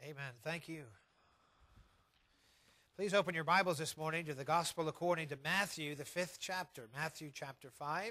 Amen. Thank you. Please open your Bibles this morning to the Gospel according to Matthew, the 5th chapter. Matthew chapter 5.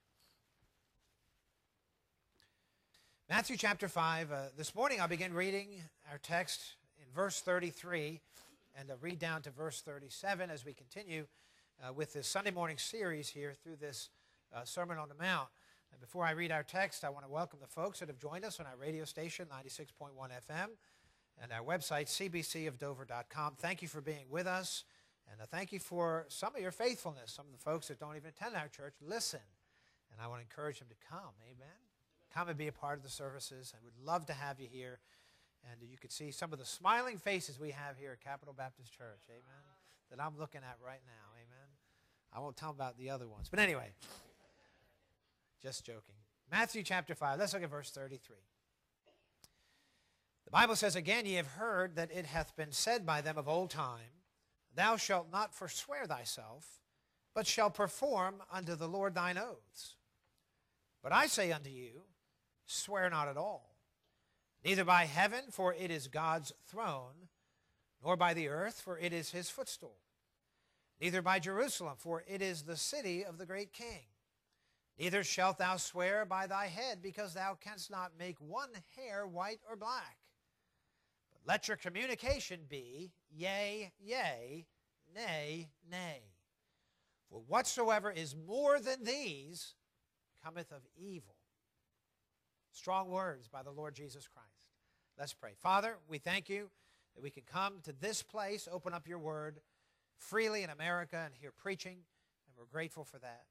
Matthew chapter 5. This morning I'll begin reading our text in verse 33 and read down to verse 37 as we continue with this Sunday morning series here through this Sermon on the Mount. And before I read our text, I want to welcome the folks that have joined us on our radio station, 96.1 FM, and our website, cbcofdover.com. Thank you for being with us, and thank you for some of your faithfulness. Some of the folks that don't even attend our church listen, and I want to encourage them to come. Amen. Come and be a part of the services. I would love to have you here, and you could see some of the smiling faces we have here at Capital Baptist Church. Amen. That I'm looking at right now. Amen. I won't tell about the other ones, but anyway, just joking. Matthew chapter 5. Let's look at verse 33. The Bible says, "Again ye have heard that it hath been said by them of old time, Thou shalt not forswear thyself, but shalt perform unto the Lord thine oaths. But I say unto you, swear not at all, neither by heaven, for it is God's throne, nor by the earth, for it is his footstool, neither by Jerusalem, for it is the city of the great King. Neither shalt thou swear by thy head, because thou canst not make one hair white or black. But let your communication be, yea, yea, nay, nay. For whatsoever is more than these cometh of evil." Strong words by the Lord Jesus Christ. Let's pray. Father, we thank you that we can come to this place, open up your word freely in America and hear preaching, and we're grateful for that.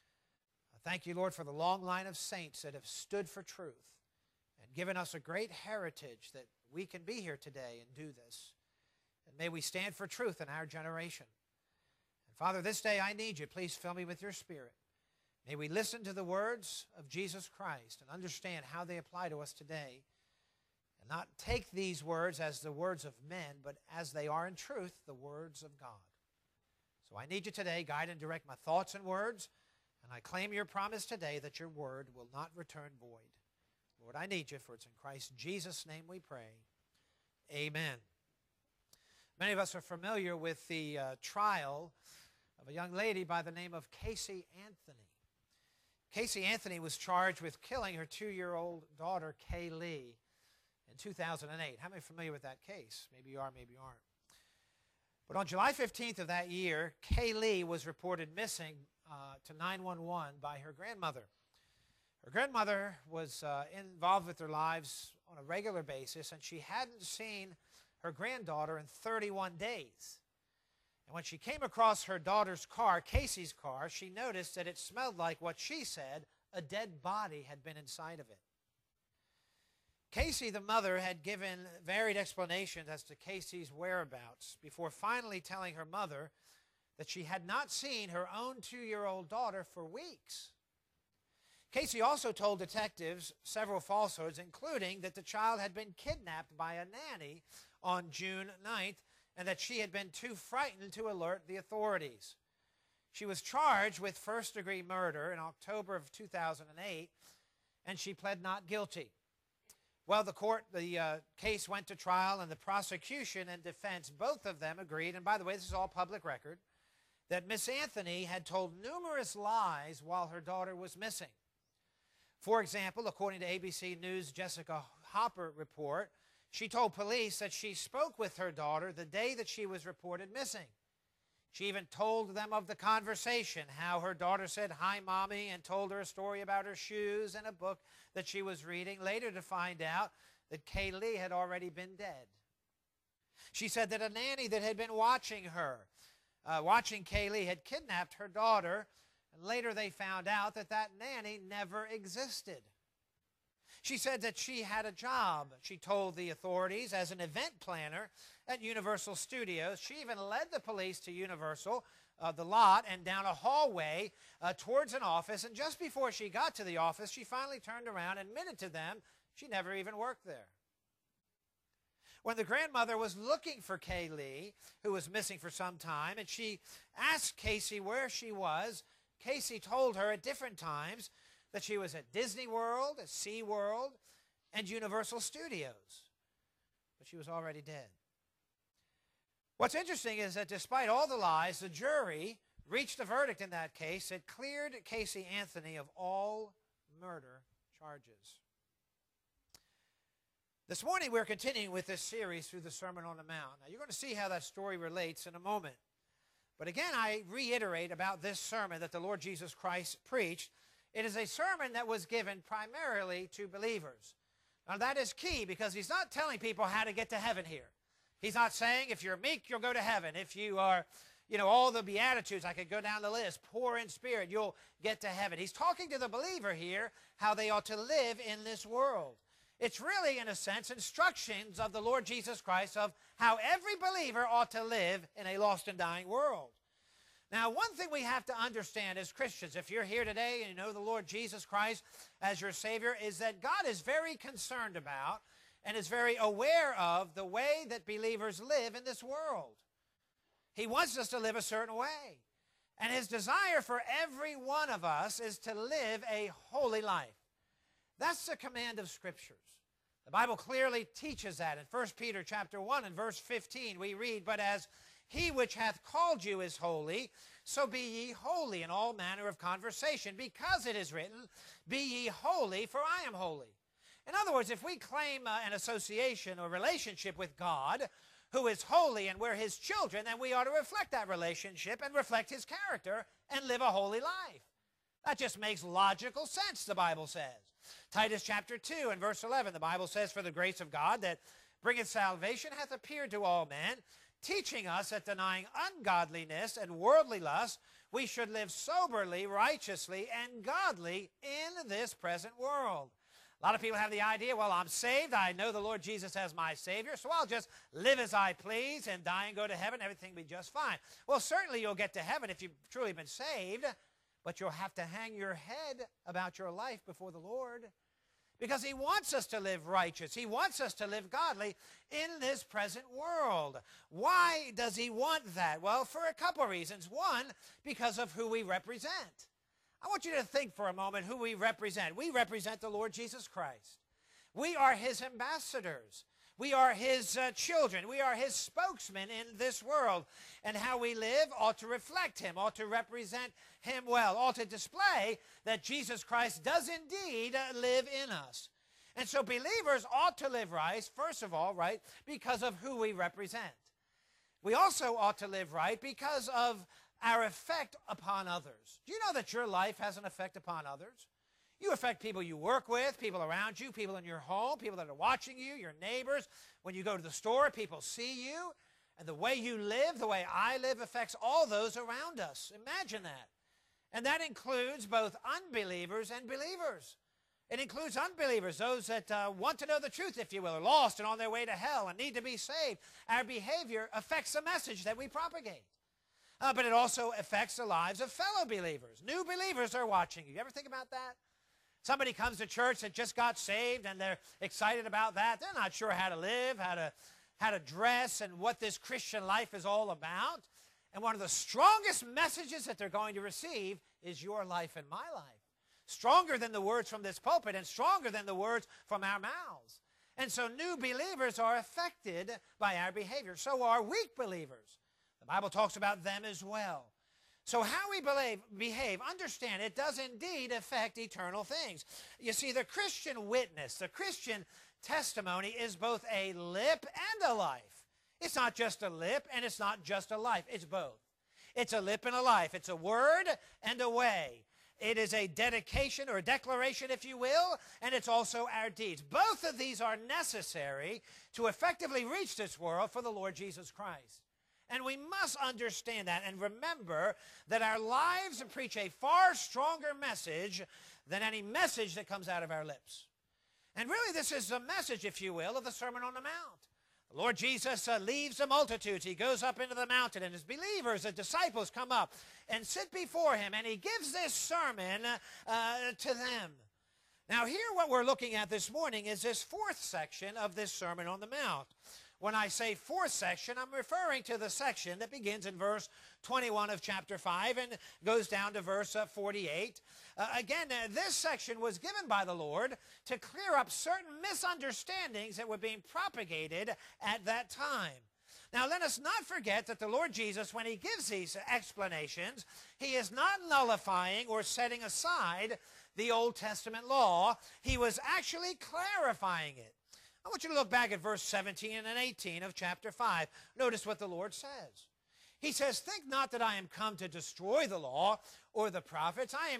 Thank you, Lord, for the long line of saints that have stood for truth and given us a great heritage that we can be here today and do this. And may we stand for truth in our generation. And Father, this day I need you. Please fill me with your Spirit. May we listen to the words of Jesus Christ and understand how they apply to us today, and not take these words as the words of men, but as they are in truth, the words of God. So I need you today. Guide and direct my thoughts and words. And I claim your promise today that your word will not return void. Lord, I need you, for it's in Christ Jesus' name we pray. Amen. Many of us are familiar with the trial of a young lady by the name of Casey Anthony. Casey Anthony was charged with killing her 2-year-old daughter, Kaylee, in 2008. How many are familiar with that case? Maybe you are, maybe you aren't. But on July 15th of that year, Kaylee was reported missing to 911 by her grandmother. Her grandmother was involved with their lives on a regular basis, and she hadn't seen her granddaughter in 31 days. And when she came across her daughter's car, Casey's car, she noticed that it smelled like what she said a dead body had been inside of it. Casey, the mother, had given varied explanations as to Casey's whereabouts before finally telling her mother that she had not seen her own 2-year-old daughter for weeks. Casey also told detectives several falsehoods, including that the child had been kidnapped by a nanny on June 9th and that she had been too frightened to alert the authorities. She was charged with first-degree murder in October of 2008, and she pled not guilty. Well, the case went to trial, and the prosecution and defense, both of them agreed, and by the way, this is all public record, that Miss Anthony had told numerous lies while her daughter was missing. For example, according to ABC News' Jessica Hopper report, she told police that she spoke with her daughter the day that she was reported missing. She even told them of the conversation, how her daughter said, "Hi, Mommy," and told her a story about her shoes and a book that she was reading, later to find out that Kaylee had already been dead. She said that a nanny that had been watching Kaylee, had kidnapped her daughter, and later they found out that that nanny never existed. She said that she had a job, she told the authorities, as an event planner at Universal Studios. She even led the police to Universal, the lot, and down a hallway towards an office, and just before she got to the office, she finally turned around and admitted to them she never even worked there. When the grandmother was looking for Kaylee, who was missing for some time, and she asked Casey where she was, Casey told her at different times that she was at Disney World, at SeaWorld, and Universal Studios. but she was already dead. What's interesting is that despite all the lies, the jury reached a verdict in that case. It cleared Casey Anthony of all murder charges. This morning we're continuing with this series through the Sermon on the Mount. Now you're going to see how that story relates in a moment. But again, I reiterate about this sermon that the Lord Jesus Christ preached. It is a sermon that was given primarily to believers. Now that is key because he's not telling people how to get to heaven here. He's not saying if you're meek, you'll go to heaven. If you are, all the Beatitudes, I could go down the list, poor in spirit, you'll get to heaven. He's talking to the believer here how they ought to live in this world. It's really, in a sense, instructions of the Lord Jesus Christ of how every believer ought to live in a lost and dying world. Now, one thing we have to understand as Christians, if you're here today and you know the Lord Jesus Christ as your Savior, is that God is very concerned about and is very aware of the way that believers live in this world. He wants us to live a certain way. And his desire for every one of us is to live a holy life. That's the command of Scriptures. The Bible clearly teaches that. In 1 Peter chapter 1 and verse 15 we read, "But as he which hath called you is holy, so be ye holy in all manner of conversation, because it is written, Be ye holy, for I am holy." In other words, if we claim an association or relationship with God, who is holy, and we're his children, then we ought to reflect that relationship and reflect his character and live a holy life. That just makes logical sense, the Bible says. Titus chapter 2 and verse 11, the Bible says, "For the grace of God that bringeth salvation hath appeared to all men, teaching us that denying ungodliness and worldly lust, we should live soberly, righteously, and godly in this present world." A lot of people have the idea, well, I'm saved, I know the Lord Jesus as my Savior, so I'll just live as I please and die and go to heaven, everything will be just fine. Well, certainly you'll get to heaven if you've truly been saved, but you'll have to hang your head about your life before the Lord, because he wants us to live righteous. He wants us to live godly in this present world. Why does he want that? Well, for a couple of reasons. One, because of who we represent. I want you to think for a moment who we represent. We represent the Lord Jesus Christ. We are his ambassadors. We are his children. We are his spokesmen in this world. And how we live ought to reflect him, ought to represent him well, ought to display that Jesus Christ does indeed live in us. And so believers ought to live right, first of all, right, because of who we represent. We also ought to live right because of our effect upon others. Do you know that your life has an effect upon others? You affect people you work with, people around you, people in your home, people that are watching you, your neighbors. When you go to the store, people see you. And the way you live, the way I live, affects all those around us. Imagine that. And that includes both unbelievers and believers. It includes unbelievers, those that want to know the truth, if you will, are lost and on their way to hell and need to be saved. Our behavior affects the message that we propagate. But it also affects the lives of fellow believers. New believers are watching you. You ever think about that? Somebody comes to church that just got saved and they're excited about that. They're not sure how to live, how to dress, and what this Christian life is all about. And one of the strongest messages that they're going to receive is your life and my life. Stronger than the words from this pulpit and stronger than the words from our mouths. And so new believers are affected by our behavior. So are weak believers. The Bible talks about them as well. So how we behave, understand, it does indeed affect eternal things. You see, the Christian witness, the Christian testimony is both a lip and a life. It's not just a lip and it's not just a life. It's both. It's a lip and a life. It's a word and a way. It is a dedication or a declaration, if you will, and it's also our deeds. Both of these are necessary to effectively reach this world for the Lord Jesus Christ. And we must understand that and remember that our lives preach a far stronger message than any message that comes out of our lips. And really this is the message, if you will, of the Sermon on the Mount. The Lord Jesus leaves the multitudes. He goes up into the mountain, and his believers, the disciples, come up and sit before him, and he gives this sermon to them. Now here what we're looking at this morning is this fourth section of this Sermon on the Mount. When I say fourth section, I'm referring to the section that begins in verse 21 of chapter 5 and goes down to verse 48. This section was given by the Lord to clear up certain misunderstandings that were being propagated at that time. Now, let us not forget that the Lord Jesus, when he gives these explanations, he is not nullifying or setting aside the Old Testament law. He was actually clarifying it. I want you to look back at verse 17 and 18 of chapter 5. Notice what the Lord says. He says, "Think not that I am come to destroy the law or the prophets. I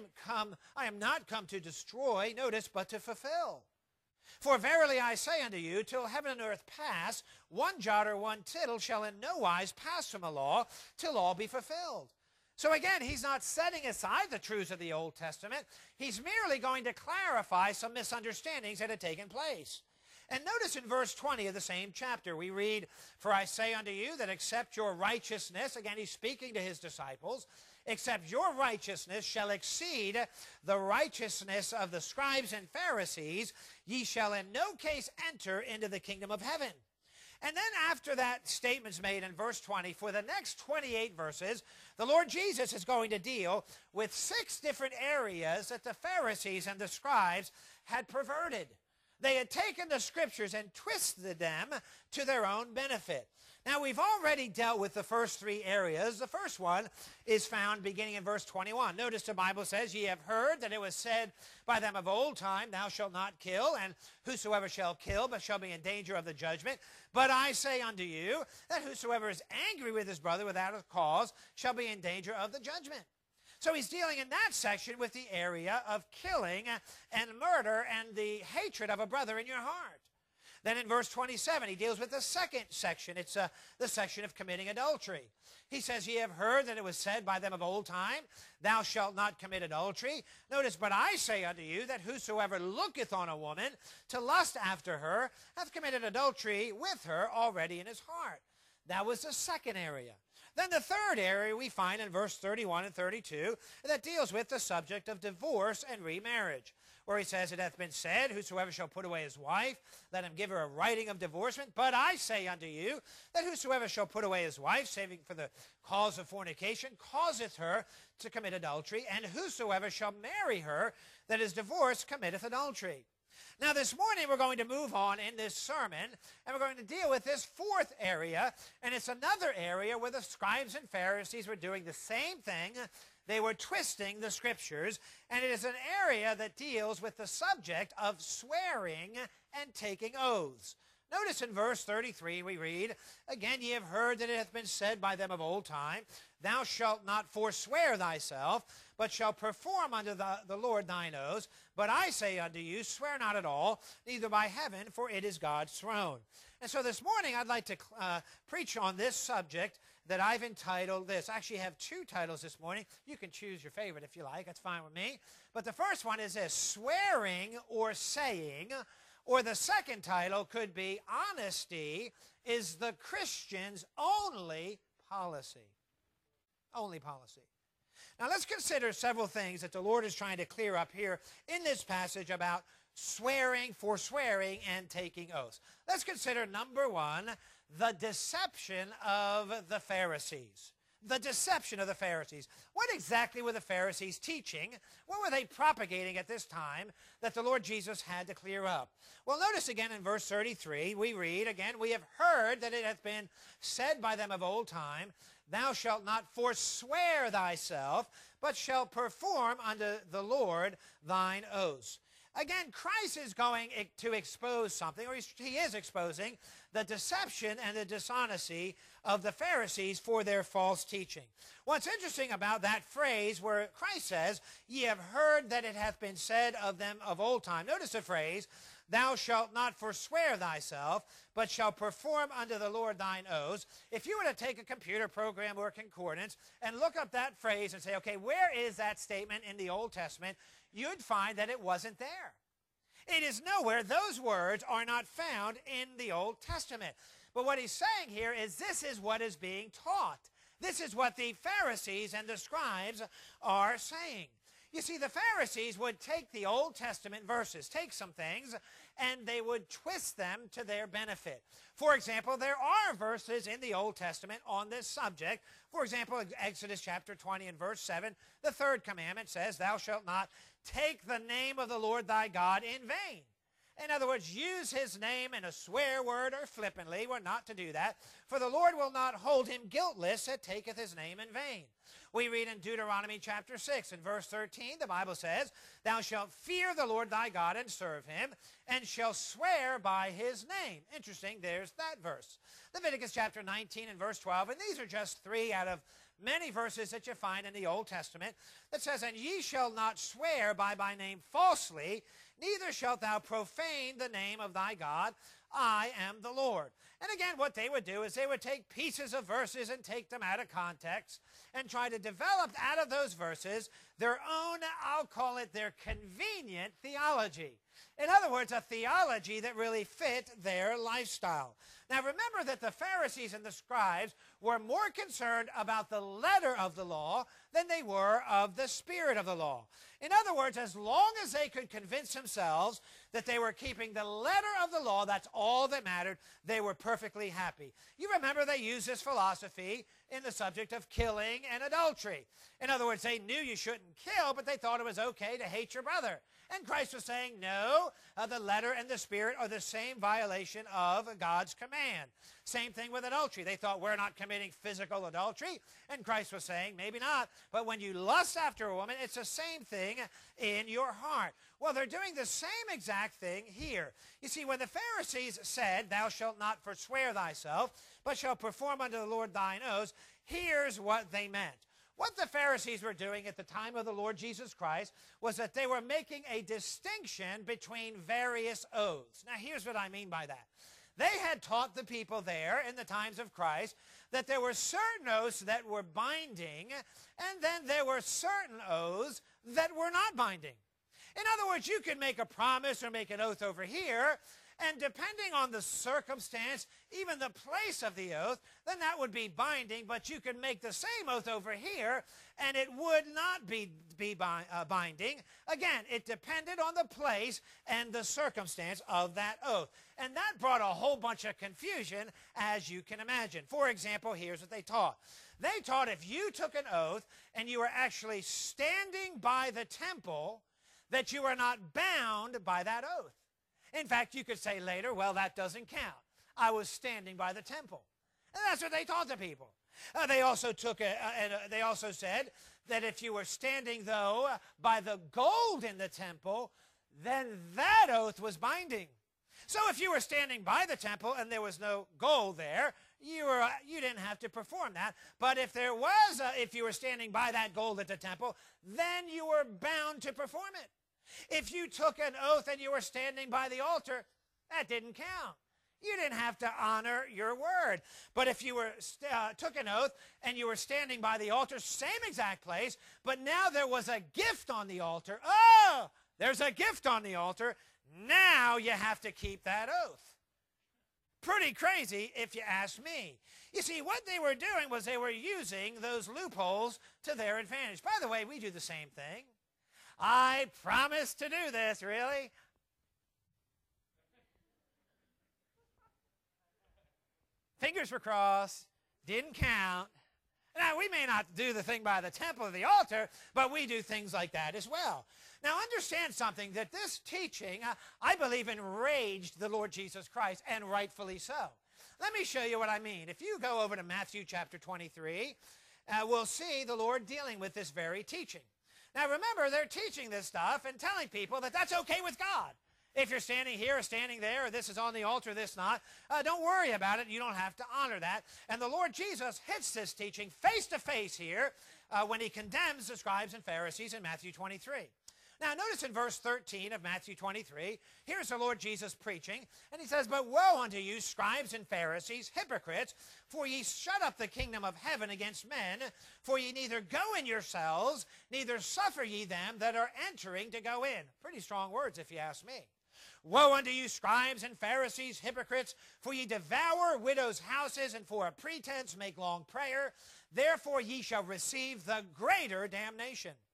am not come to destroy, notice, but to fulfill. For verily I say unto you, till heaven and earth pass, one jot or one tittle shall in no wise pass from a law, till all be fulfilled." So again, he's not setting aside the truths of the Old Testament. He's merely going to clarify some misunderstandings that had taken place. And notice in verse 20 of the same chapter, we read, "For I say unto you that except your righteousness," again he's speaking to his disciples, "except your righteousness shall exceed the righteousness of the scribes and Pharisees, ye shall in no case enter into the kingdom of heaven." And then after that statement's made in verse 20, for the next 28 verses, the Lord Jesus is going to deal with 6 different areas that the Pharisees and the scribes had perverted. They had taken the scriptures and twisted them to their own benefit. Now, we've already dealt with the first 3 areas. The first one is found beginning in verse 21. Notice the Bible says, "Ye have heard that it was said by them of old time, Thou shalt not kill, and whosoever shall kill but shall be in danger of the judgment. But I say unto you, that whosoever is angry with his brother without a cause shall be in danger of the judgment." So he's dealing in that section with the area of killing and murder and the hatred of a brother in your heart. Then in verse 27, he deals with the second section. It's the section of committing adultery. He says, "Ye have heard that it was said by them of old time, Thou shalt not commit adultery. Notice, but I say unto you that whosoever looketh on a woman to lust after her hath committed adultery with her already in his heart." That was the second area. Then the third area we find in verse 31 and 32 that deals with the subject of divorce and remarriage, where he says, "It hath been said, whosoever shall put away his wife, let him give her a writing of divorcement. But I say unto you, that whosoever shall put away his wife, saving for the cause of fornication, causeth her to commit adultery, and whosoever shall marry her that is divorced committeth adultery." Now, this morning we're going to move on in this sermon, and we're going to deal with this fourth area, and it's another area where the scribes and Pharisees were doing the same thing. They were twisting the scriptures, and it is an area that deals with the subject of swearing and taking oaths. Notice in verse 33 we read, "Again ye have heard that it hath been said by them of old time, Thou shalt not forswear thyself, but shalt perform unto the Lord thine oaths. But I say unto you, swear not at all, neither by heaven, for it is God's throne." And so this morning I'd like to preach on this subject that I've entitled this. I actually have 2 titles this morning. You can choose your favorite if you like. That's fine with me. But the first one is this: swearing or saying. Or the second title could be, "Honesty is the Christian's only policy." Only policy. Now let's consider several things that the Lord is trying to clear up here in this passage about swearing, forswearing, and taking oaths. Let's consider, number 1, the deception of the Pharisees. The deception of the Pharisees. What exactly were the Pharisees teaching? What were they propagating at this time that the Lord Jesus had to clear up? Well, notice again in verse 33, we read again, "We have heard that it hath been said by them of old time, Thou shalt not forswear thyself, but shalt perform unto the Lord thine oaths." Again, Christ is going to expose something, or he is exposing the deception and the dishonesty of the Pharisees for their false teaching. What's interesting about that phrase where Christ says, "Ye have heard that it hath been said of them of old time." Notice the phrase, "Thou shalt not forswear thyself, but shalt perform unto the Lord thine oaths." If you were to take a computer program or concordance and look up that phrase and say, okay, where is that statement in the Old Testament? You'd find that it wasn't there. It is nowhere. Those words are not found in the Old Testament. But what he's saying here is this is what is being taught. This is what the Pharisees and the scribes are saying. You see, the Pharisees would take the Old Testament verses, take some things, and they would twist them to their benefit. For example, there are verses in the Old Testament on this subject. For example, Exodus chapter 20 and verse 7, the third commandment says, "Thou shalt not take the name of the Lord thy God in vain." In other words, use his name in a swear word or flippantly. We're not to do that. For the Lord will not hold him guiltless that taketh his name in vain. We read in Deuteronomy chapter 6 and verse 13, the Bible says, "Thou shalt fear the Lord thy God and serve him, and shall swear by his name." Interesting, there's that verse. Leviticus chapter 19 and verse 12, and these are just three out of many verses that you find in the Old Testament that says, "And ye shall not swear by my name falsely, neither shalt thou profane the name of thy God. I am the Lord." And again, what they would do is they would take pieces of verses and take them out of context and try to develop out of those verses their own, I'll call it their convenient theology. In other words, a theology that really fit their lifestyle. Now remember that the Pharisees and the scribes were more concerned about the letter of the law than they were of the spirit of the law. In other words, as long as they could convince themselves that they were keeping the letter of the law, that's all that mattered, they were perfectly happy. You remember they used this philosophy in the subject of killing and adultery. In other words, they knew you shouldn't kill, but they thought it was okay to hate your brother. And Christ was saying, no, the letter and the spirit are the same violation of God's command. Same thing with adultery. They thought we're not committing physical adultery. And Christ was saying, maybe not, but when you lust after a woman, it's the same thing in your heart. Well, they're doing the same exact thing here. You see, when the Pharisees said, "Thou shalt not forswear thyself, but shalt perform unto the Lord thine oaths," here's what they meant. What the Pharisees were doing at the time of the Lord Jesus Christ was that they were making a distinction between various oaths. Now, here's what I mean by that. They had taught the people there in the times of Christ that there were certain oaths that were binding, and then there were certain oaths that were not binding. In other words, you could make a promise or make an oath over here, and depending on the circumstance, even the place of the oath, then that would be binding, but you could make the same oath over here, and it would not be binding. Again, it depended on the place and the circumstance of that oath. And that brought a whole bunch of confusion, as you can imagine. For example, here's what they taught. They taught if you took an oath and you were actually standing by the temple, that you are not bound by that oath. In fact, you could say later, well, that doesn't count. I was standing by the temple. And that's what they taught the people. They also said that if you were standing, though, by the gold in the temple, then that oath was binding. So if you were standing by the temple and there was no gold there, you didn't have to perform that. But if if you were standing by that gold at the temple, then you were bound to perform it. If you took an oath and you were standing by the altar, that didn't count. You didn't have to honor your word. But if you took an oath and you were standing by the altar, same exact place, but now there was a gift on the altar. Oh, there's a gift on the altar. Now you have to keep that oath. Pretty crazy if you ask me. You see, what they were doing was they were using those loopholes to their advantage. By the way, we do the same thing. I promise to do this, really? Fingers were crossed, didn't count. Now, we may not do the thing by the temple or the altar, but we do things like that as well. Now, understand something, that this teaching, I believe, enraged the Lord Jesus Christ, and rightfully so. Let me show you what I mean. If you go over to Matthew chapter 23, we'll see the Lord dealing with this very teaching. Now, remember, they're teaching this stuff and telling people that that's okay with God. If you're standing here or standing there, or this is on the altar, this not, don't worry about it. You don't have to honor that. And the Lord Jesus hits this teaching face to face here when he condemns the scribes and Pharisees in Matthew 23. Now, notice in verse 13 of Matthew 23, here's the Lord Jesus preaching, and he says, "But woe unto you, scribes and Pharisees, hypocrites, for ye shut up the kingdom of heaven against men, for ye neither go in yourselves, neither suffer ye them that are entering to go in." Pretty strong words, if you ask me. "Woe unto you, scribes and Pharisees, hypocrites, for ye devour widows' houses, and for a pretense make long prayer. Therefore ye shall receive the greater damnation.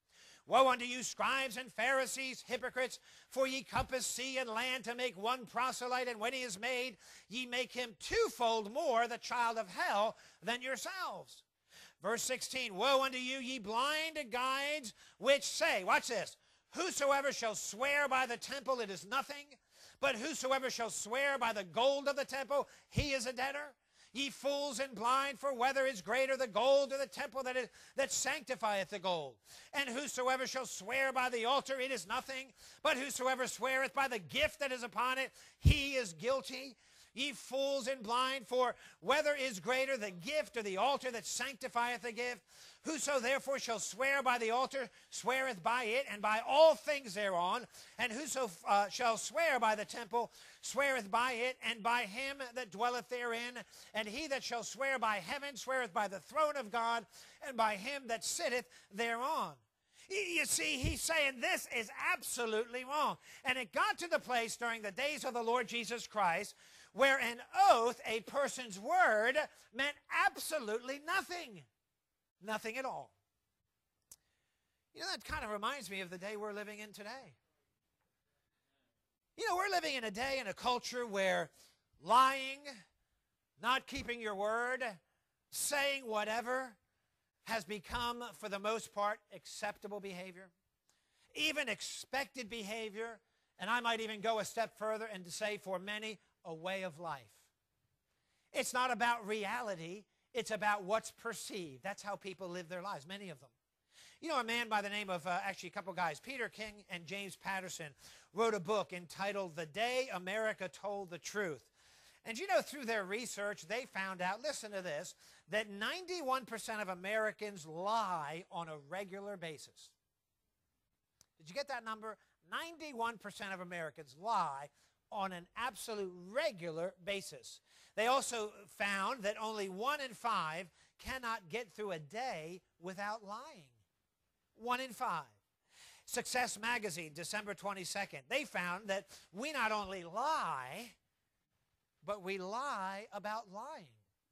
Woe unto you, scribes and Pharisees, hypocrites, for ye compass sea and land to make one proselyte, and when he is made, ye make him twofold more the child of hell than yourselves. Verse 16, woe unto you, ye blind guides, which say, watch this, whosoever shall swear by the temple, it is nothing, but whosoever shall swear by the gold of the temple, he is a debtor. Ye fools and blind, for whether is greater the gold or the temple that sanctifieth the gold? And whosoever shall swear by the altar, it is nothing, but whosoever sweareth by the gift that is upon it, he is guilty. Ye fools and blind, for whether is greater the gift or the altar that sanctifieth the gift? Whoso therefore shall swear by the altar sweareth by it and by all things thereon. And whoso shall swear by the temple sweareth by it and by him that dwelleth therein. And he that shall swear by heaven sweareth by the throne of God and by him that sitteth thereon. You see, he's saying this is absolutely wrong. And it got to the place during the days of the Lord Jesus Christ where an oath, a person's word, meant absolutely nothing. Nothing at all. You know, that kind of reminds me of the day we're living in today. You know, we're living in a day and a culture where lying, not keeping your word, saying whatever has become, for the most part, acceptable behavior, even expected behavior, and I might even go a step further and to say for many, a way of life. It's not about reality. It's about what's perceived. That's how people live their lives, many of them. You know, a man by the name of, actually a couple guys, Peter King and James Patterson, wrote a book entitled The Day America Told the Truth. And you know, through their research, they found out, listen to this, that 91% of Americans lie on a regular basis. Did you get that number? 91% of Americans lie on an absolute regular basis. They also found that only 1 in 5 cannot get through a day without lying. 1 in 5. Success Magazine, December 22nd, they found that we not only lie, but we lie about lying.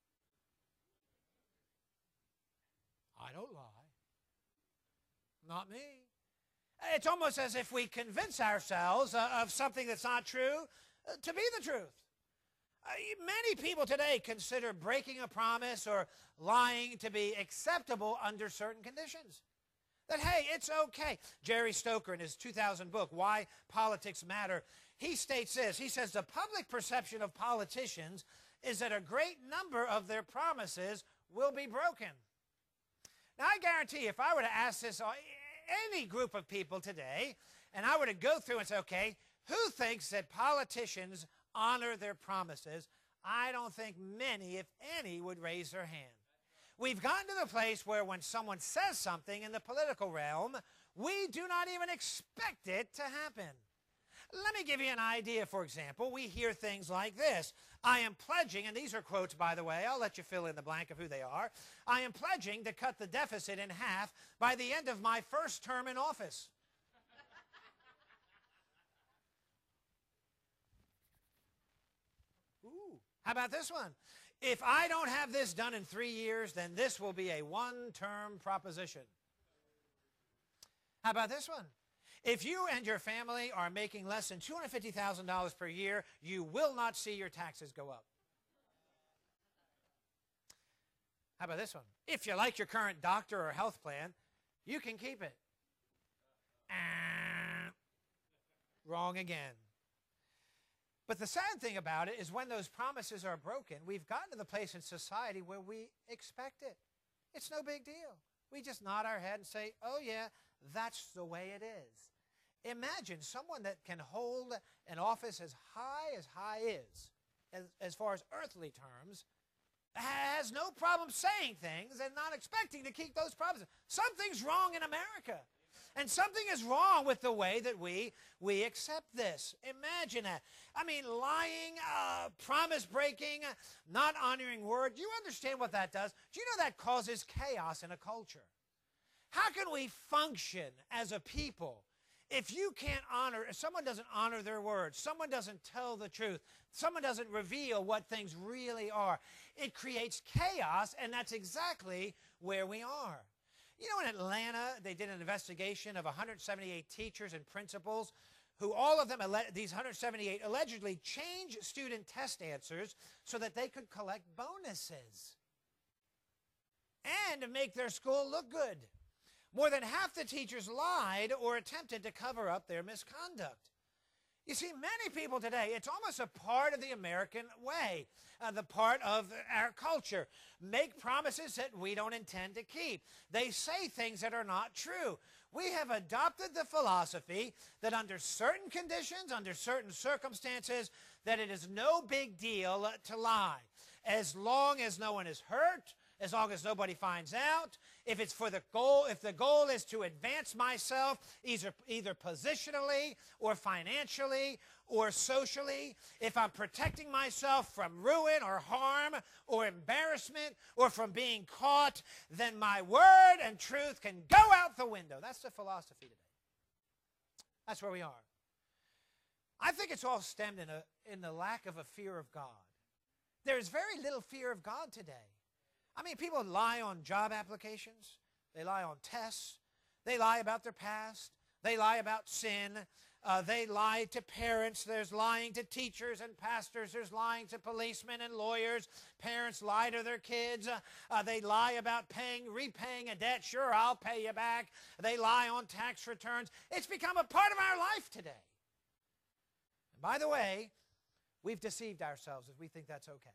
I don't lie. Not me. It's almost as if we convince ourselves of something that's not true to be the truth. Many people today consider breaking a promise or lying to be acceptable under certain conditions. That, hey, it's okay. Jerry Stoker, in his 2000 book, Why Politics Matter, he states this. He says, the public perception of politicians is that a great number of their promises will be broken. Now, I guarantee if I were to ask this any group of people today, and I were to go through and say, okay, who thinks that politicians honor their promises? I don't think many, if any, would raise their hand. We've gotten to the place where when someone says something in the political realm, we do not even expect it to happen. Let me give you an idea, for example. We hear things like this. I am pledging, and these are quotes, by the way. I'll let you fill in the blank of who they are. I am pledging to cut the deficit in half by the end of my first term in office. Ooh, how about this one? If I don't have this done in 3 years, then this will be a one-term proposition. How about this one? If you and your family are making less than $250,000 per year, you will not see your taxes go up. How about this one? If you like your current doctor or health plan, you can keep it. Wrong again. But the sad thing about it is when those promises are broken, we've gotten to the place in society where we expect it. It's no big deal. We just nod our head and say, oh yeah, that's the way it is. Imagine someone that can hold an office as high is, as far as earthly terms, has no problem saying things and not expecting to keep those promises. Something's wrong in America. And something is wrong with the way that we accept this. Imagine that. I mean, lying, promise breaking, not honoring word. Do you understand what that does? Do you know that causes chaos in a culture? How can we function as a people if you can't honor, if someone doesn't honor their word, someone doesn't tell the truth, someone doesn't reveal what things really are? It creates chaos, and that's exactly where we are. You know, in Atlanta, they did an investigation of 178 teachers and principals who all of them, these 178, allegedly changed student test answers so that they could collect bonuses and to make their school look good. More than half the teachers lied or attempted to cover up their misconduct. You see, many people today, it's almost a part of the American way, the part of our culture. Make promises that we don't intend to keep. They say things that are not true. We have adopted the philosophy that under certain conditions, under certain circumstances, that it is no big deal to lie. As long as no one is hurt, as long as nobody finds out, if it's for the goal, if the goal is to advance myself, either positionally or financially or socially, if I'm protecting myself from ruin or harm or embarrassment or from being caught, then my word and truth can go out the window. That's the philosophy today. That's where we are. I think it's all stemmed in the lack of a fear of God. There is very little fear of God today. I mean, people lie on job applications. They lie on tests. They lie about their past. They lie about sin. They lie to parents. There's lying to teachers and pastors. There's lying to policemen and lawyers. Parents lie to their kids. They lie about repaying a debt. Sure, I'll pay you back. They lie on tax returns. It's become a part of our life today. And by the way, we've deceived ourselves if we think that's okay.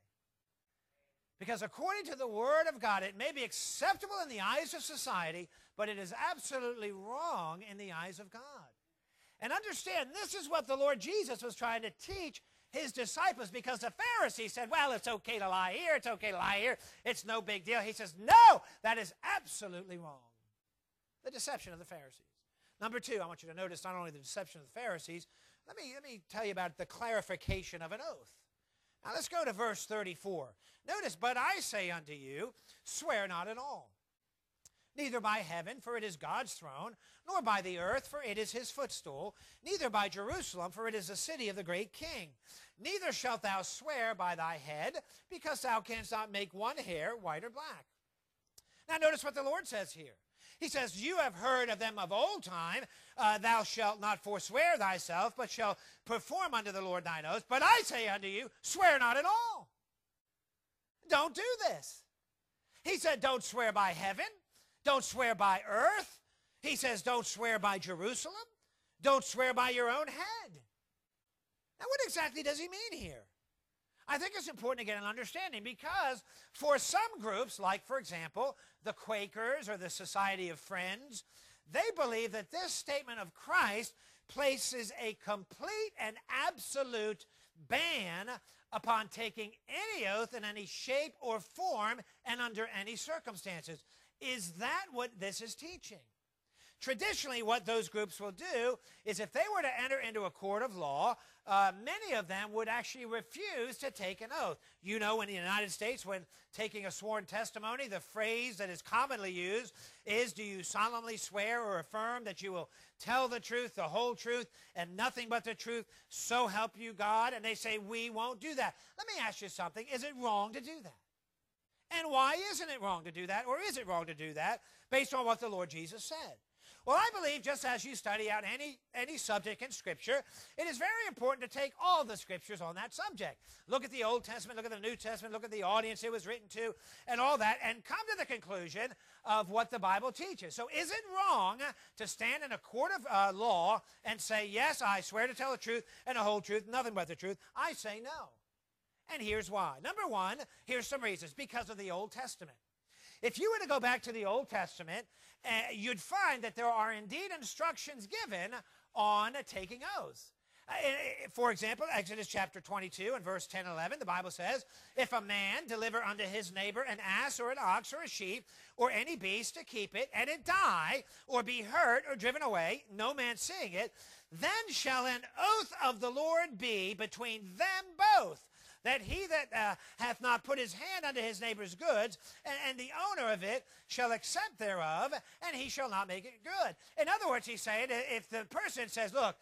Because according to the Word of God, it may be acceptable in the eyes of society, but it is absolutely wrong in the eyes of God. And understand, this is what the Lord Jesus was trying to teach his disciples, because the Pharisees said, well, it's okay to lie here, it's okay to lie here, it's no big deal. He says, no, that is absolutely wrong. The deception of the Pharisees. Number two, I want you to notice not only the deception of the Pharisees, let me tell you about the clarification of an oath. Now let's go to verse 34. Notice, but I say unto you, swear not at all. Neither by heaven, for it is God's throne, nor by the earth, for it is his footstool, neither by Jerusalem, for it is the city of the great king. Neither shalt thou swear by thy head, because thou canst not make one hair white or black. Now notice what the Lord says here. He says, you have heard of them of old time, thou shalt not forswear thyself, but shalt perform unto the Lord thine oath. But I say unto you, swear not at all. Don't do this. He said, don't swear by heaven. Don't swear by earth. He says, don't swear by Jerusalem. Don't swear by your own head. Now, what exactly does he mean here? I think it's important to get an understanding, because for some groups, like, for example, the Quakers or the Society of Friends, they believe that this statement of Christ places a complete and absolute ban upon taking any oath in any shape or form and under any circumstances. Is that what this is teaching? Traditionally, what those groups will do is, if they were to enter into a court of law, many of them would actually refuse to take an oath. You know, in the United States, when taking a sworn testimony, the phrase that is commonly used is, do you solemnly swear or affirm that you will tell the truth, the whole truth, and nothing but the truth, so help you God? And they say, we won't do that. Let me ask you something. Is it wrong to do that? And why isn't it wrong to do that? Or is it wrong to do that based on what the Lord Jesus said? Well, I believe, just as you study out any subject in Scripture, it is very important to take all the Scriptures on that subject. Look at the Old Testament, look at the New Testament, look at the audience it was written to, and all that, and come to the conclusion of what the Bible teaches. So is it wrong to stand in a court of law and say, yes, I swear to tell the truth and the whole truth, nothing but the truth? I say no. And here's why. Number one, here's some reasons. Because of the Old Testament. If you were to go back to the Old Testament, you'd find that there are indeed instructions given on taking oaths. For example, Exodus chapter 22 and verse 10 and 11, the Bible says, if a man deliver unto his neighbor an ass or an ox or a sheep or any beast to keep it, and it die, or be hurt or driven away, no man seeing it, then shall an oath of the Lord be between them both, that he that hath not put his hand unto his neighbor's goods, and the owner of it shall accept thereof, and he shall not make it good. In other words, he's saying, if the person says, look,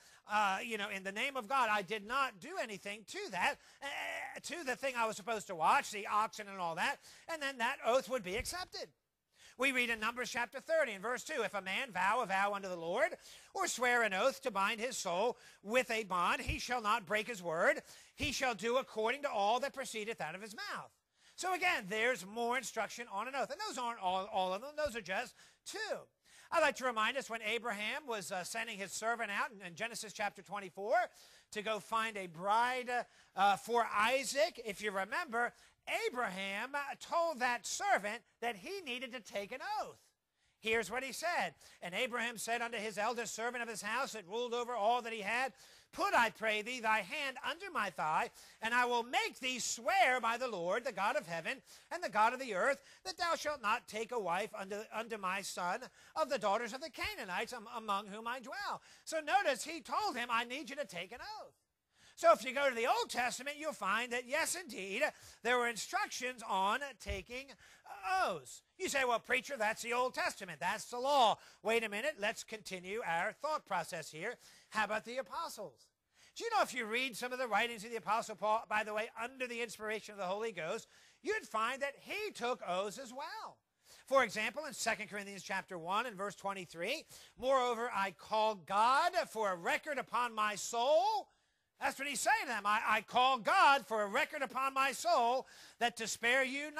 in the name of God, I did not do anything to that, to the thing I was supposed to watch, the oxen and all that, and then that oath would be accepted. We read in Numbers chapter 30 and verse 2, if a man vow a vow unto the Lord, or swear an oath to bind his soul with a bond, he shall not break his word. He shall do according to all that proceedeth out of his mouth. So again, there's more instruction on an oath. And those aren't all of them. Those are just two. I'd like to remind us when Abraham was sending his servant out in Genesis chapter 24 to go find a bride for Isaac. If you remember, Abraham told that servant that he needed to take an oath. Here's what he said. And Abraham said unto his eldest servant of his house that ruled over all that he had, put, I pray thee, thy hand under my thigh, and I will make thee swear by the Lord, the God of heaven and the God of the earth, that thou shalt not take a wife unto my son of the daughters of the Canaanites among whom I dwell. So notice he told him, I need you to take an oath. So if you go to the Old Testament, you'll find that, yes, indeed, there were instructions on taking oaths. You say, well, preacher, that's the Old Testament. That's the law. Wait a minute. Let's continue our thought process here. How about the apostles? Do you know if you read some of the writings of the Apostle Paul, by the way, under the inspiration of the Holy Ghost, you'd find that he took oaths as well. For example, in 2 Corinthians chapter 1 and verse 23, moreover, I call God for a record upon my soul. That's what he's saying to them. I call God for a record upon my soul that to spare you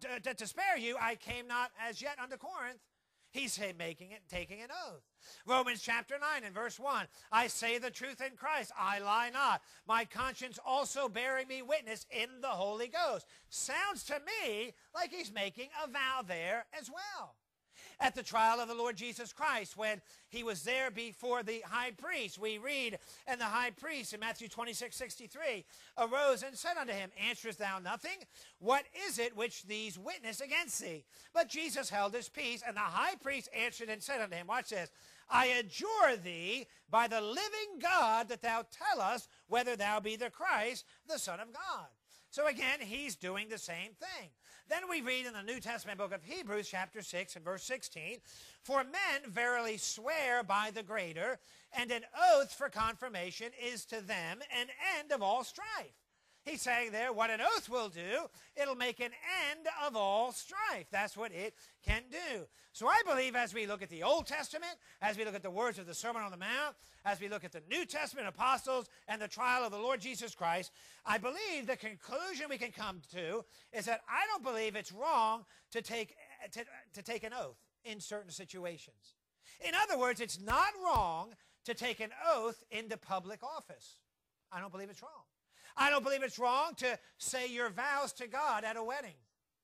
I came not as yet unto Corinth. He's taking an oath. Romans chapter 9 and verse 1. I say the truth in Christ, I lie not. My conscience also bearing me witness in the Holy Ghost. Sounds to me like he's making a vow there as well. At the trial of the Lord Jesus Christ, when he was there before the high priest, we read, and the high priest in Matthew 26:63 arose and said unto him, answerest thou nothing? What is it which these witness against thee? But Jesus held his peace, and the high priest answered and said unto him, watch this, I adjure thee by the living God that thou tell us whether thou be the Christ, the Son of God. So again, he's doing the same thing. Then we read in the New Testament book of Hebrews chapter 6 and verse 16, for men verily swear by the greater, and an oath for confirmation is to them an end of all strife. He's saying there, what an oath will do, it'll make an end of all strife. That's what it can do. So I believe as we look at the Old Testament, as we look at the words of the Sermon on the Mount, as we look at the New Testament apostles and the trial of the Lord Jesus Christ, I believe the conclusion we can come to is that I don't believe it's wrong to take an oath in certain situations. In other words, it's not wrong to take an oath into public office. I don't believe it's wrong. I don't believe it's wrong to say your vows to God at a wedding.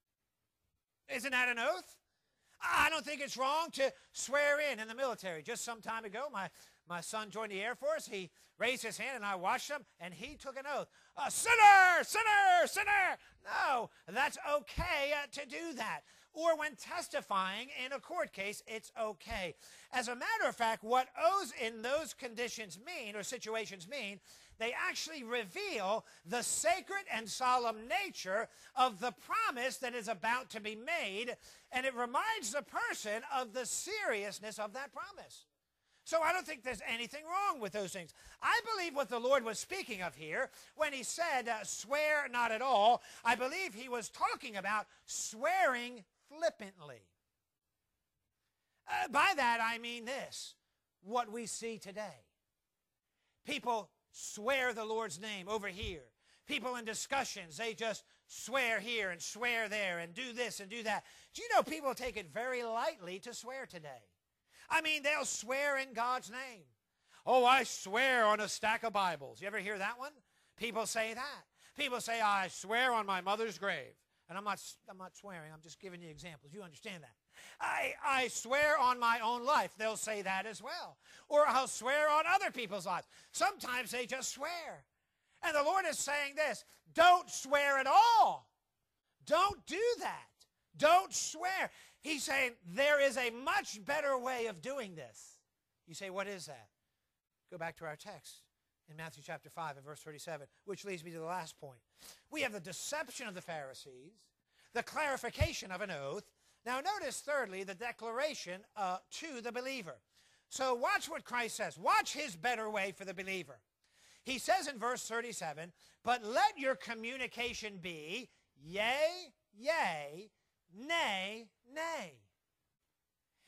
Isn't that an oath? I don't think it's wrong to swear in the military. Just some time ago, my son joined the Air Force. He raised his hand, and I watched him, and he took an oath. Sinner, sinner, sinner. No, that's okay to do that. Or when testifying in a court case, it's okay. As a matter of fact, what oaths in those conditions mean, or situations mean, they actually reveal the sacred and solemn nature of the promise that is about to be made, and it reminds the person of the seriousness of that promise. So I don't think there's anything wrong with those things. I believe what the Lord was speaking of here when he said, swear not at all, I believe he was talking about swearing flippantly. By that I mean this, what we see today. People swear the Lord's name over here. People in discussions, they just swear here and swear there and do this and do that. Do you know people take it very lightly to swear today? I mean, they'll swear in God's name. Oh, I swear on a stack of Bibles. You ever hear that one? People say that. People say, I swear on my mother's grave. And I'm not swearing. I'm just giving you examples. You understand that. I swear on my own life. They'll say that as well. Or I'll swear on other people's lives. Sometimes they just swear. And the Lord is saying this, don't swear at all. Don't do that. Don't swear. He's saying there is a much better way of doing this. You say, what is that? Go back to our text in Matthew chapter 5 and verse 37, which leads me to the last point. We have the deception of the Pharisees, the clarification of an oath. Now notice, thirdly, the declaration to the believer. So watch what Christ says. Watch his better way for the believer. He says in verse 37, but let your communication be yea, yea, nay, nay.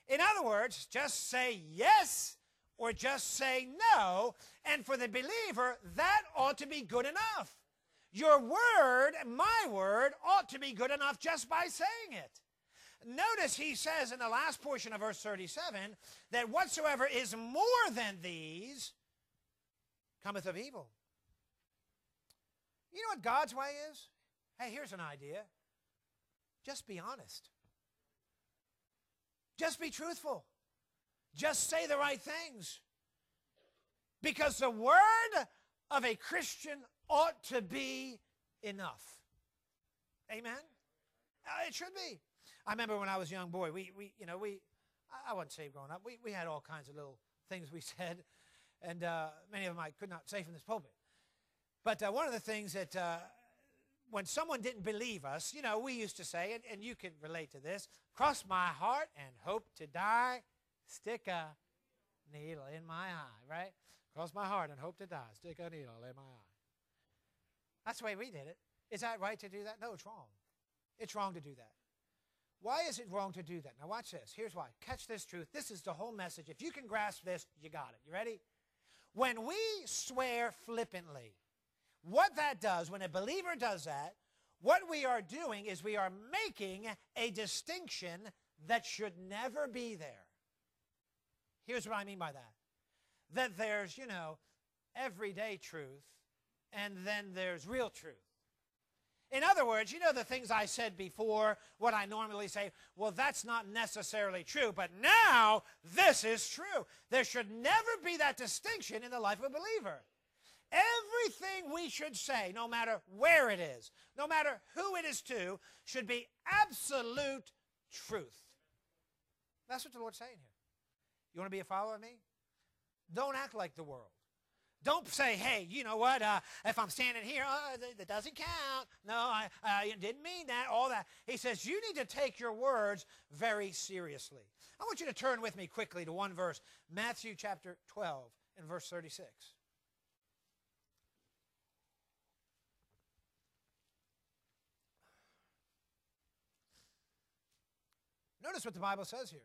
In other words, just say yes or just say no. And for the believer, that ought to be good enough. Your word, my word, ought to be good enough just by saying it. Notice he says in the last portion of verse 37 that whatsoever is more than these cometh of evil. You know what God's way is? Hey, here's an idea. Just be honest. Just be truthful. Just say the right things. Because the word of a Christian ought to be enough. Amen? It should be. I remember when I was a young boy, I wasn't saved growing up. We had all kinds of little things we said, and many of them I could not say from this pulpit. But one of the things that when someone didn't believe us, we used to say, and you can relate to this, cross my heart and hope to die, stick a needle in my eye, right? Cross my heart and hope to die, stick a needle in my eye. That's the way we did it. Is that right to do that? No, it's wrong. It's wrong to do that. Why is it wrong to do that? Now watch this. Here's why. Catch this truth. This is the whole message. If you can grasp this, you got it. You ready? When we swear flippantly, what that does, when a believer does that, what we are doing is we are making a distinction that should never be there. Here's what I mean by that. That there's, everyday truth, and then there's real truth. In other words, the things I said before, what I normally say, well, that's not necessarily true, but now this is true. There should never be that distinction in the life of a believer. Everything we should say, no matter where it is, no matter who it is to, should be absolute truth. That's what the Lord's saying here. You want to be a follower of me? Don't act like the world. Don't say, hey, you know what, if I'm standing here, that doesn't count. No, I didn't mean that, all that. He says, you need to take your words very seriously. I want you to turn with me quickly to one verse, Matthew chapter 12 and verse 36. Notice what the Bible says here.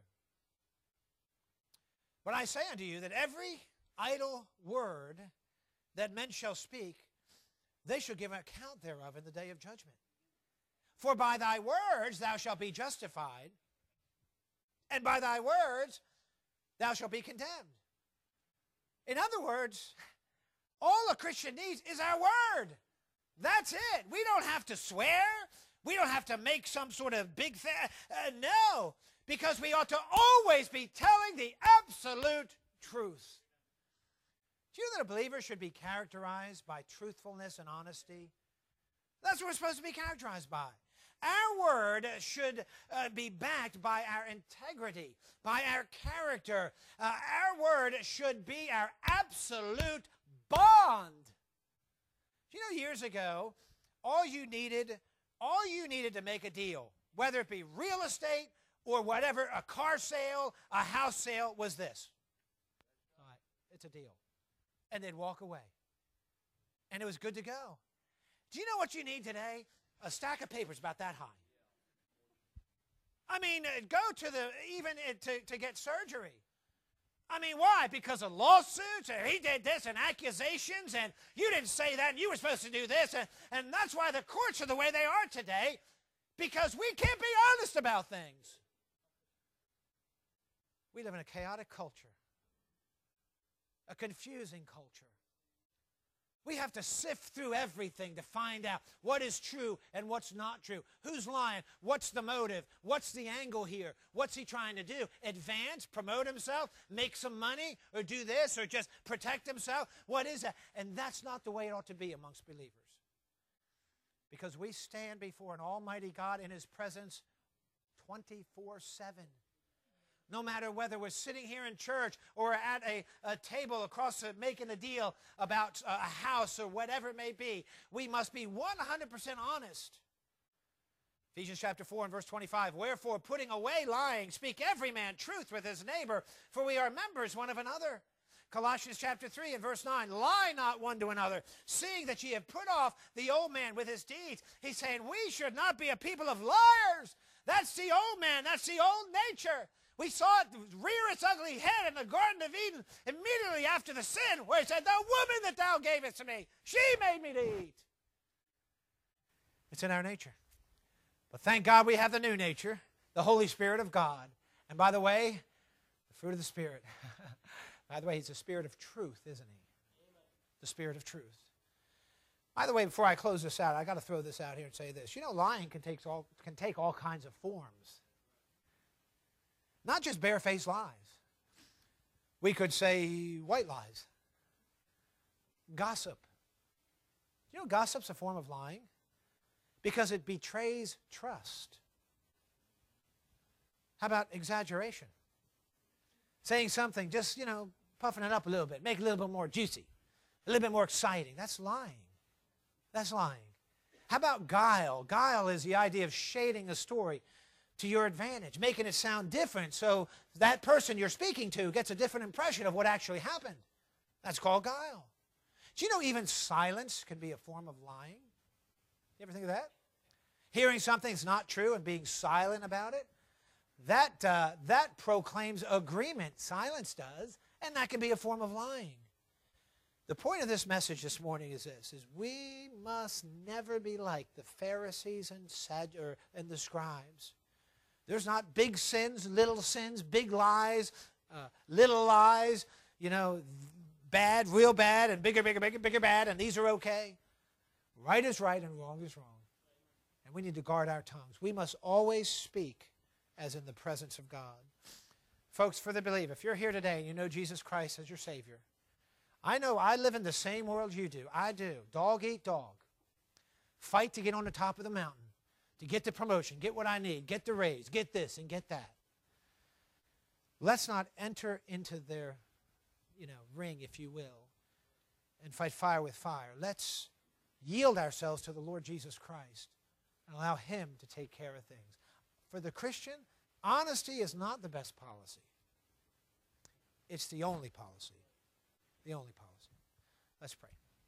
But I say unto you that every idle word that men shall speak, they shall give an account thereof in the day of judgment. For by thy words thou shalt be justified, and by thy words thou shalt be condemned. In other words, all a Christian needs is our word. That's it. We don't have to swear. We don't have to make some sort of big thing. No, because we ought to always be telling the absolute truth. Do you know that a believer should be characterized by truthfulness and honesty? That's what we're supposed to be characterized by. Our word should be backed by our integrity, by our character. Our word should be our absolute bond. Do you know years ago, all you needed to make a deal, whether it be real estate or whatever, a car sale, a house sale, was this. All right, it's a deal. And they'd walk away. And it was good to go. Do you know what you need today? A stack of papers about that high. I mean, go to to get surgery. I mean, why? Because of lawsuits, and he did this, and accusations, and you didn't say that, and you were supposed to do this, and that's why the courts are the way they are today, because we can't be honest about things. We live in a chaotic culture, a confusing culture. We have to sift through everything to find out what is true and what's not true. Who's lying? What's the motive? What's the angle here? What's he trying to do? Advance? Promote himself? Make some money? Or do this? Or just protect himself? What is that? And that's not the way it ought to be amongst believers. Because we stand before an almighty God in his presence 24/7. No matter whether we're sitting here in church or at a table across making a deal about a house or whatever it may be, we must be 100% honest. Ephesians chapter 4 and verse 25, wherefore putting away lying, speak every man truth with his neighbor, for we are members one of another. Colossians chapter 3 and verse 9, lie not one to another, seeing that ye have put off the old man with his deeds. He's saying we should not be a people of liars. That's the old man. That's the old nature. We saw it rear its ugly head in the Garden of Eden immediately after the sin, where it said, the woman that thou gavest to me, she made me to eat. It's in our nature. But thank God we have the new nature, the Holy Spirit of God. And by the way, the fruit of the Spirit. By the way, he's the Spirit of truth, isn't he? The Spirit of truth. By the way, before I close this out, I got to throw this out here and say this. You know, lying can take all kinds of forms. Not just barefaced lies. We could say white lies. Gossip. You know, gossip's a form of lying because it betrays trust. How about exaggeration? Saying something, just, you know, puffing it up a little bit, make it a little bit more juicy, a little bit more exciting. That's lying. That's lying. How about guile? Guile is the idea of shading a story to your advantage, making it sound different so that person you're speaking to gets a different impression of what actually happened. That's called guile. Do you know even silence can be a form of lying? You ever think of that? Hearing something's not true and being silent about it, that proclaims agreement. Silence does, and that can be a form of lying. The point of this message this morning is this, is we must never be like the Pharisees and the scribes. There's not big sins, big lies, little lies, you know, bad, real bad, and bigger bad, and these are okay. Right is right and wrong is wrong. And we need to guard our tongues. We must always speak as in the presence of God. Folks, for the believer, if you're here today and you know Jesus Christ as your Savior, I know I live in the same world you do. I do. Dog eat dog. Fight to get on the top of the mountain, to get the promotion, get what I need, get the raise, get this and get that. Let's not enter into their, ring, if you will, and fight fire with fire. Let's yield ourselves to the Lord Jesus Christ and allow him to take care of things. For the Christian, honesty is not the best policy. It's the only policy. The only policy. Let's pray.